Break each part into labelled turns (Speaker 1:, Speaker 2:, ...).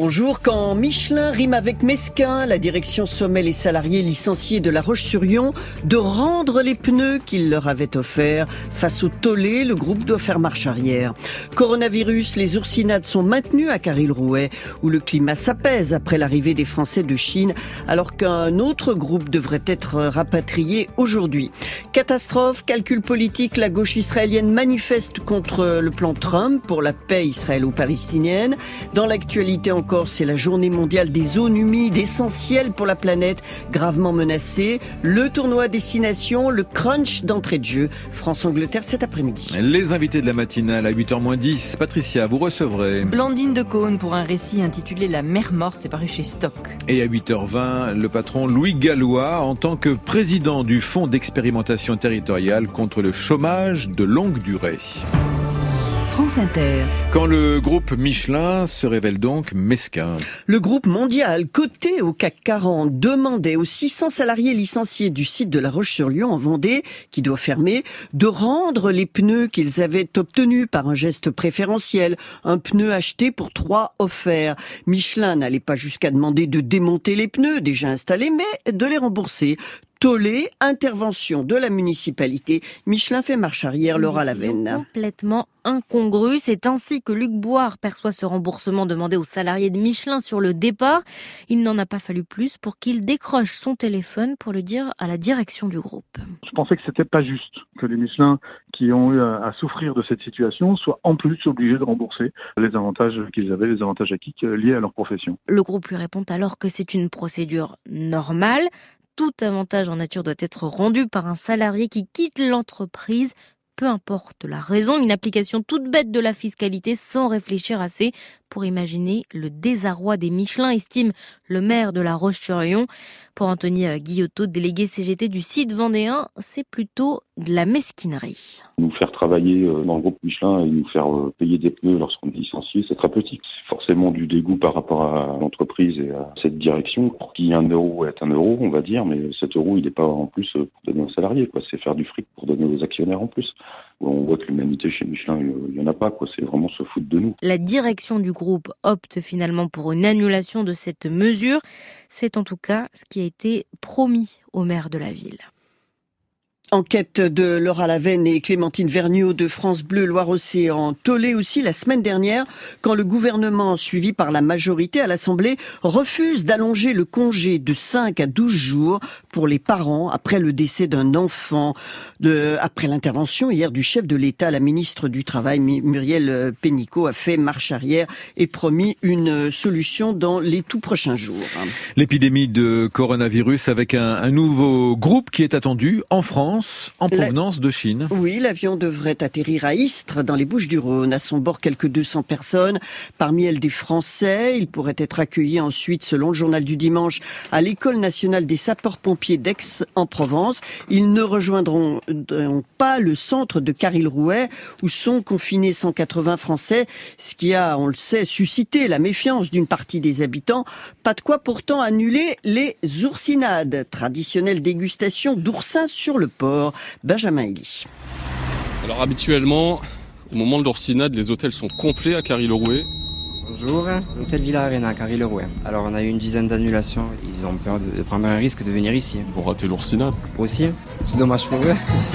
Speaker 1: bonjour. Quand Michelin rime avec mesquin, la direction sommet les salariés licenciés de La Roche-sur-Yon de rendre les pneus qu'ils leur avaient offerts. Face au tollé, le groupe doit faire marche arrière. Coronavirus, les oursinades sont maintenues à Caril-Rouet, où le climat s'apaise après l'arrivée des Français de Chine, alors qu'un autre groupe devrait être rapatrié aujourd'hui. Catastrophe, calcul politique, la gauche israélienne manifeste contre le plan Trump pour la paix israélo-palestinienne. Dans l'actualité encore, c'est la journée mondiale des zones humides, essentielles pour la planète, gravement menacée. Le tournoi à destination, le crunch d'entrée de jeu. France-Angleterre cet après-midi.
Speaker 2: Les invités de la matinale à 8h-10. Patricia, vous recevrez
Speaker 3: Blandine de Caunes pour un récit intitulé La mer morte, c'est paru chez Stock.
Speaker 2: Et à 8h20, le patron Louis Gallois en tant que président du Fonds d'expérimentation territoriale contre le chômage de longue durée.
Speaker 3: France Inter.
Speaker 2: Quand le groupe Michelin se révèle donc mesquin.
Speaker 1: Le groupe mondial coté au CAC 40 demandait aux 600 salariés licenciés du site de La Roche-sur-Yon en Vendée, qui doit fermer, de rendre les pneus qu'ils avaient obtenus par un geste préférentiel. Un pneu acheté pour 3 offerts. Michelin n'allait pas jusqu'à demander de démonter les pneus déjà installés, mais de les rembourser. Tollé, intervention de la municipalité. Michelin fait marche arrière, Laura Lavenne.
Speaker 3: Complètement incongru. C'est ainsi que Luc Boire perçoit ce remboursement demandé aux salariés de Michelin sur le départ. Il n'en a pas fallu plus pour qu'il décroche son téléphone pour le dire à la direction du groupe.
Speaker 4: Je pensais que c'était pas juste que les Michelin qui ont eu à souffrir de cette situation soient en plus obligés de rembourser les avantages qu'ils avaient, les avantages acquis liés à leur profession.
Speaker 3: Le groupe lui répond alors que c'est une procédure normale. Tout avantage en nature doit être rendu par un salarié qui quitte l'entreprise, peu importe la raison, une application toute bête de la fiscalité sans réfléchir assez pour imaginer le désarroi des Michelin, estime le maire de La Roche-sur-Yon. Pour Anthony Guillotot, délégué CGT du site vendéen, c'est plutôt de la mesquinerie.
Speaker 5: Nous faire travailler dans le groupe Michelin et nous faire payer des pneus lorsqu'on est licencié, c'est très petit. C'est forcément du dégoût par rapport à l'entreprise et à cette direction. Pour qu'il y ait un euro est un euro, on va dire, mais cet euro, il n'est pas en plus pour donner aux salariés, quoi. C'est faire du fric pour donner aux actionnaires en plus. On voit que l'humanité chez Michelin, il n'y en a pas, quoi. C'est vraiment se foutre de nous.
Speaker 3: La direction du groupe opte finalement pour une annulation de cette mesure. C'est en tout cas ce qui a été promis au maire de la ville.
Speaker 1: Enquête de Laura Lavenne et Clémentine Vergniaud de France Bleu Loire-Océan. Tollé aussi la semaine dernière quand le gouvernement, suivi par la majorité à l'Assemblée, refuse d'allonger le congé de 5 à 12 jours pour les parents après le décès d'un enfant. Après l'intervention hier du chef de l'État, la ministre du Travail, Muriel Pénicaud, a fait marche arrière et promis une solution dans les tout prochains jours.
Speaker 2: L'épidémie de coronavirus avec un nouveau groupe qui est attendu en France. En provenance de Chine.
Speaker 1: Oui, l'avion devrait atterrir à Istres, dans les Bouches-du-Rhône. À son bord, quelques 200 personnes, parmi elles des Français. Il pourrait être accueilli ensuite, selon le journal du dimanche, à l'École nationale des sapeurs-pompiers d'Aix-en-Provence. Ils ne rejoindront pas le centre de Caril-Rouet, où sont confinés 180 Français, ce qui a, on le sait, suscité la méfiance d'une partie des habitants. Pas de quoi pourtant annuler les oursinades, traditionnelle dégustation d'oursins sur le port. Benjamin Elie.
Speaker 6: Alors habituellement, au moment de l'oursinade, les hôtels sont complets à Caril-Rouet.
Speaker 7: Bonjour, l'hôtel Villa Arena à Caril-Rouet. Alors on a eu une dizaine d'annulations, ils ont peur de prendre un risque de venir ici.
Speaker 6: Vous ratez l'oursinade.
Speaker 7: Aussi, c'est dommage pour eux.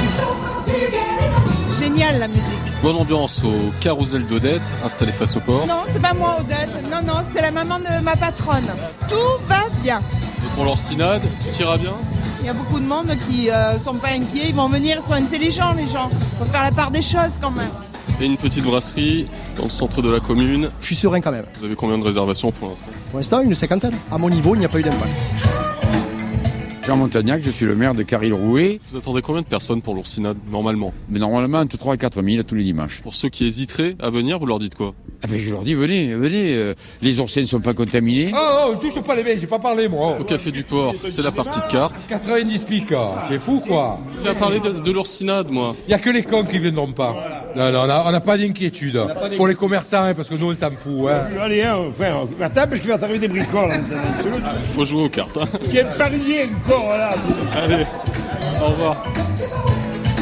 Speaker 8: Génial la musique.
Speaker 6: Bonne ambiance au carrousel d'Odette, installé face au port.
Speaker 8: Non, c'est pas moi Odette, non, c'est la maman de ma patronne. Tout va bien.
Speaker 6: Et pour l'oursinade, tout ira bien ?
Speaker 8: Il y a beaucoup de monde qui sont pas inquiets, ils vont venir, ils sont intelligents les gens. Faut faire la part des choses quand même.
Speaker 6: Et une petite brasserie dans le centre de la commune.
Speaker 9: Je suis serein quand même.
Speaker 6: Vous avez combien de réservations pour l'instant ?
Speaker 9: Pour l'instant, une cinquantaine. À mon niveau, il n'y a pas eu d'impact.
Speaker 10: Jean Montagnac, je suis le maire de Caril-Rouet.
Speaker 6: Vous attendez combien de personnes pour l'oursinade, normalement ?
Speaker 10: Mais normalement, entre 3 et 4 000 tous les dimanches.
Speaker 6: Pour ceux qui hésiteraient à venir, vous leur dites quoi ?
Speaker 10: Ah ben je leur dis, venez, les oursins ne sont pas contaminés.
Speaker 11: Oh, touche pas les mecs, j'ai pas parlé moi.
Speaker 6: Au Café du Port, c'est la partie de cartes.
Speaker 11: 90 piques, c'est fou quoi.
Speaker 6: J'ai à parler de l'oursinade, moi.
Speaker 11: Il y a que les cons qui viendront pas. Non, on n'a pas d'inquiétude. Pour les commerçants, hein, parce que nous, on s'en fout. Hein.
Speaker 12: Allez, frère, la table, parce qu'il va t'arriver des bricoles.
Speaker 6: Faut jouer aux cartes. Hein.
Speaker 12: Il y a parier encore, là.
Speaker 6: Allez, au revoir.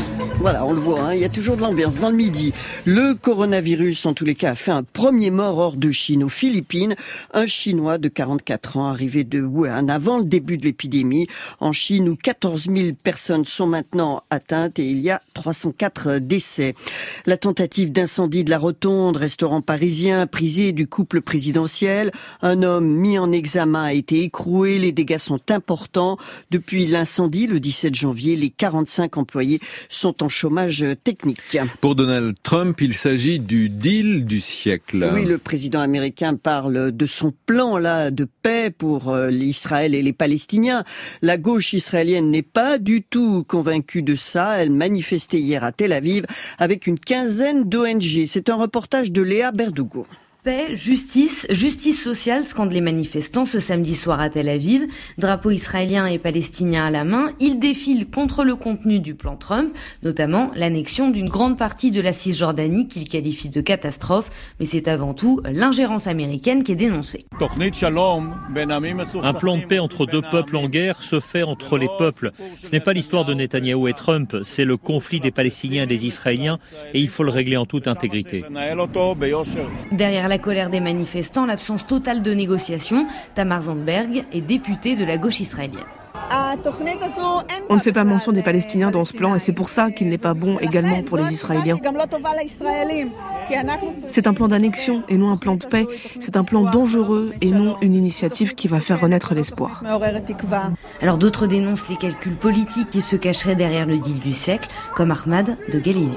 Speaker 1: Voilà, on le voit, il y a toujours de l'ambiance dans le midi. Le coronavirus, en tous les cas, a fait un premier mort hors de Chine, aux Philippines. Un Chinois de 44 ans arrivé de Wuhan avant le début de l'épidémie. En Chine, où 14 000 personnes sont maintenant atteintes et il y a 304 décès. La tentative d'incendie de la Rotonde, restaurant parisien, prisé du couple présidentiel. Un homme mis en examen a été écroué. Les dégâts sont importants. Depuis l'incendie, le 17 janvier, les 45 employés sont en chômage technique.
Speaker 2: Pour Donald Trump, il s'agit du deal du siècle.
Speaker 1: Oui, le président américain parle de son plan là de paix pour l'Israël et les Palestiniens. La gauche israélienne n'est pas du tout convaincue de ça. Elle manifestait hier à Tel Aviv avec une quinzaine d'ONG. C'est un reportage de Léa Berdugo.
Speaker 13: Paix, justice sociale, scandent les manifestants ce samedi soir à Tel Aviv. Drapeaux israéliens et palestiniens à la main, ils défilent contre le contenu du plan Trump, notamment l'annexion d'une grande partie de la Cisjordanie qu'ils qualifient de catastrophe. Mais c'est avant tout l'ingérence américaine qui est dénoncée.
Speaker 14: Un plan de paix entre deux peuples en guerre se fait entre les peuples. Ce n'est pas l'histoire de Netanyahou et Trump, c'est le conflit des Palestiniens et des Israéliens et il faut le régler en toute intégrité.
Speaker 13: Derrière la colère des manifestants, l'absence totale de négociations, Tamar Zandberg est députée de la gauche israélienne.
Speaker 15: On ne fait pas mention des Palestiniens dans ce plan et c'est pour ça qu'il n'est pas bon également pour les Israéliens. C'est un plan d'annexion et non un plan de paix. C'est un plan dangereux et non une initiative qui va faire renaître l'espoir.
Speaker 13: Alors d'autres dénoncent les calculs politiques qui se cacheraient derrière le deal du siècle, comme Ahmad de Galilée.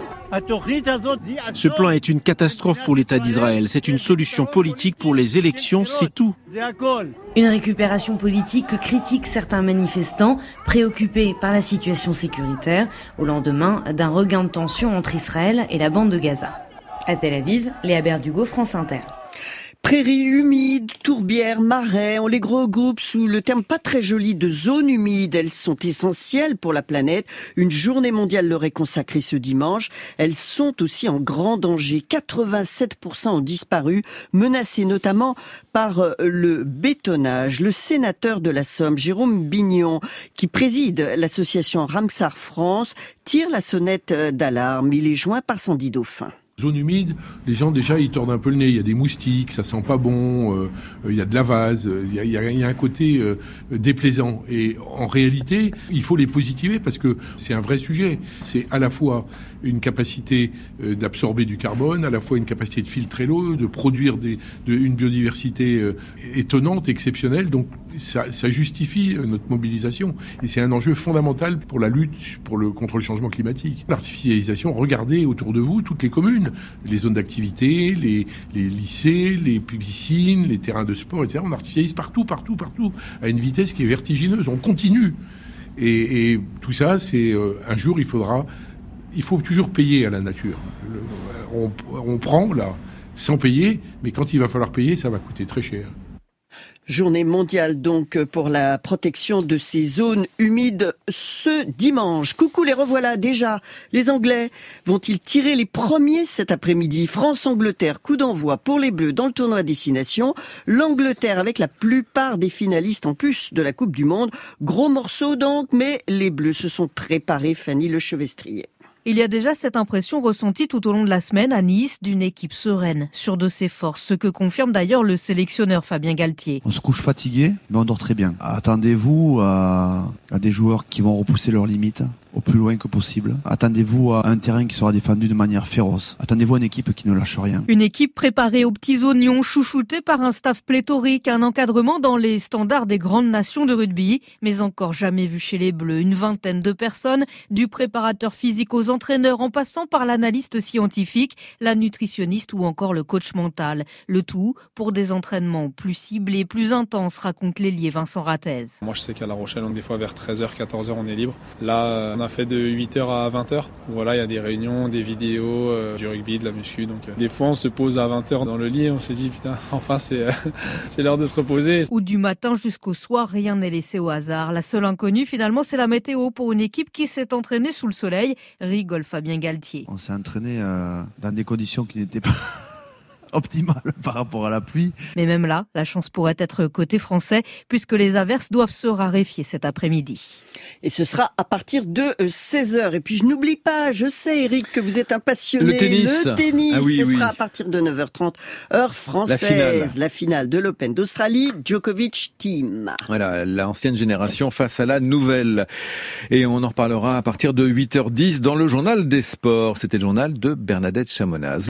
Speaker 16: Ce plan est une catastrophe pour l'État d'Israël. C'est une solution politique pour les élections, c'est tout.
Speaker 13: Une récupération politique que critiquent certains manifestants, préoccupés par la situation sécuritaire, au lendemain d'un regain de tension entre Israël et la bande de Gaza. À Tel Aviv, Léa Berdugo, France Inter.
Speaker 1: Prairies humides, tourbières, marais, on les regroupe sous le terme pas très joli de zones humides. Elles sont essentielles pour la planète. Une journée mondiale leur est consacrée ce dimanche. Elles sont aussi en grand danger. 87% ont disparu, menacées notamment par le bétonnage. Le sénateur de la Somme, Jérôme Bignon, qui préside l'association Ramsar France, tire la sonnette d'alarme. Il est joint par Sandy Dauphin.
Speaker 17: Zone humide, les gens déjà ils tordent un peu le nez, il y a des moustiques, ça sent pas bon, il y a de la vase, il y a un côté déplaisant. Et en réalité, il faut les positiver parce que c'est un vrai sujet. C'est à la fois une capacité d'absorber du carbone, à la fois une capacité de filtrer l'eau, de produire une biodiversité étonnante, exceptionnelle. Donc ça justifie notre mobilisation. Et c'est un enjeu fondamental pour la lutte contre le changement climatique. L'artificialisation, regardez autour de vous toutes les communes, les zones d'activité, les lycées, les piscines, les terrains de sport, etc. On artificialise partout, à une vitesse qui est vertigineuse. On continue. Et tout ça, c'est un jour, il faut toujours payer à la nature. On prend, là, sans payer, mais quand il va falloir payer, ça va coûter très cher.
Speaker 1: Journée mondiale donc pour la protection de ces zones humides ce dimanche. Coucou, les revoilà déjà. Les Anglais vont-ils tirer les premiers cet après-midi? France-Angleterre, coup d'envoi pour les Bleus dans le tournoi Destination. L'Angleterre avec la plupart des finalistes en plus de la Coupe du Monde. Gros morceau donc, mais les Bleus se sont préparés, Fanny Lechevestrier.
Speaker 18: Il y a déjà cette impression ressentie tout au long de la semaine à Nice d'une équipe sereine, sûre de ses forces, ce que confirme d'ailleurs le sélectionneur Fabien Galtier.
Speaker 19: On se couche fatigué, mais on dort très bien. Attendez-vous à des joueurs qui vont repousser leurs limites au plus loin que possible. Attendez-vous à un terrain qui sera défendu de manière féroce. Attendez-vous à une équipe qui ne lâche rien.
Speaker 18: Une équipe préparée aux petits oignons, chouchoutée par un staff pléthorique, un encadrement dans les standards des grandes nations de rugby, mais encore jamais vu chez les Bleus. Une vingtaine de personnes, du préparateur physique aux entraîneurs, en passant par l'analyste scientifique, la nutritionniste ou encore le coach mental. Le tout pour des entraînements plus ciblés, plus intenses, raconte l'ailier Vincent Rattez.
Speaker 20: Moi je sais qu'à La Rochelle, des fois vers 13h, 14h on est libre. Là, on a fait de 8h à 20h. Voilà, il y a des réunions, des vidéos, du rugby, de la muscu. Donc, des fois, on se pose à 20h dans le lit et on se dit, putain, enfin, c'est l'heure de se reposer.
Speaker 18: Ou du matin jusqu'au soir, rien n'est laissé au hasard. La seule inconnue, finalement, c'est la météo pour une équipe qui s'est entraînée sous le soleil, rigole Fabien Galtier.
Speaker 19: On s'est entraîné dans des conditions qui n'étaient pas optimale par rapport à la pluie.
Speaker 18: Mais même là, la chance pourrait être côté français puisque les averses doivent se raréfier cet après-midi.
Speaker 1: Et ce sera à partir de 16h. Et puis je n'oublie pas, je sais Eric que vous êtes un passionné.
Speaker 2: Le tennis.
Speaker 1: Ah oui, ce sera à partir de 9h30, heure française. La finale de l'Open d'Australie, Djokovic Team.
Speaker 2: Voilà, l'ancienne génération face à la nouvelle. Et on en reparlera à partir de 8h10 dans le journal des sports. C'était le journal de Bernadette Chamonaz.